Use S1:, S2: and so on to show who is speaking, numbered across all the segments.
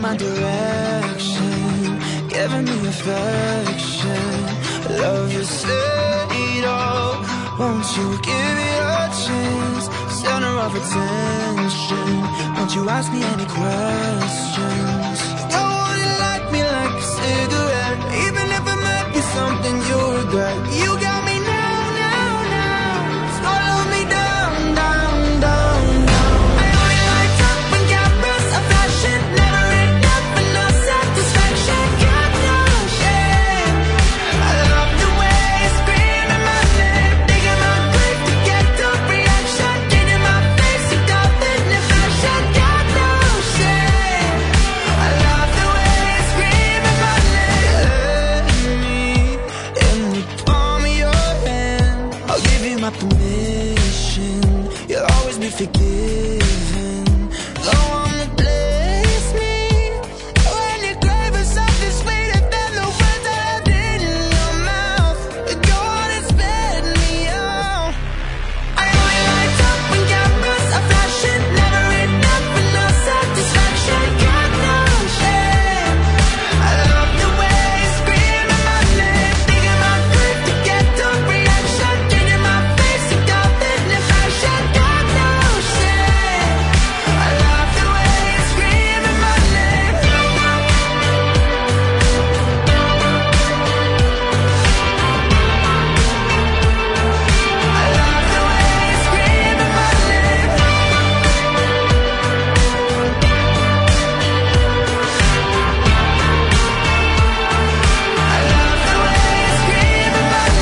S1: my direction, giving me affection. Love you said it all. Won't you give it a chance? Center of attention. Won't you ask me any questions? You wouldn't like me like a cigarette, even if it might be something you regret. You got me now, now, now. Swallow me down, down, down, down. I only light up when cameras are flashing. Never enough for no satisfaction. Got no shame. I love the way you scream in my name, digging my grave to get the reaction. Get in my face, you got it in fashion. Got no shame. I love the way you scream in my name. Let me in the palm of your hand. I'll give you my permission. You'll always be forgiven. No one replace me. When your grave is something sweeter than the words I had in your mouth. Go on and spit me out. I only light up when cameras are flashing. Never enough for no satisfaction. Got no shame. I love the way you scream in my name, digging my grave to get the reaction. Get in my face, you got it in fashion. Got no shame. I love the way you scream in my name. I love the way you scream in my name. I love the way you scream in my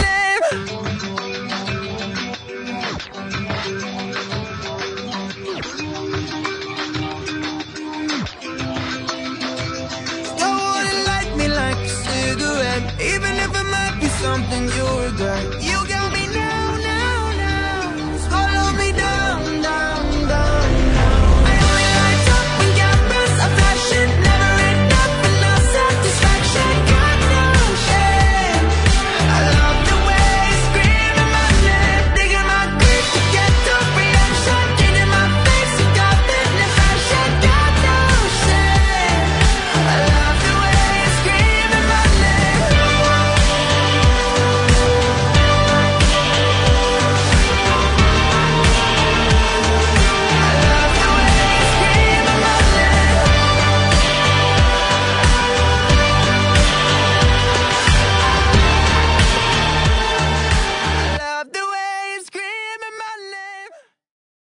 S1: name. You wouldn't like me like a cigarette, even if it might be something you regret. You